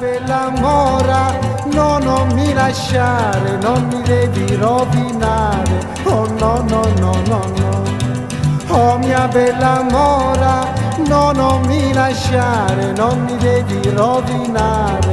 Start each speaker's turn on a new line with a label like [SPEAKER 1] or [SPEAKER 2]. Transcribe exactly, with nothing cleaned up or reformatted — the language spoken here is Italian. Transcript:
[SPEAKER 1] bella mora, no, non mi lasciare, non mi devi rovinare, oh no, no, no, no, no. Oh mia bella mora, no, non mi lasciare, non mi devi rovinare.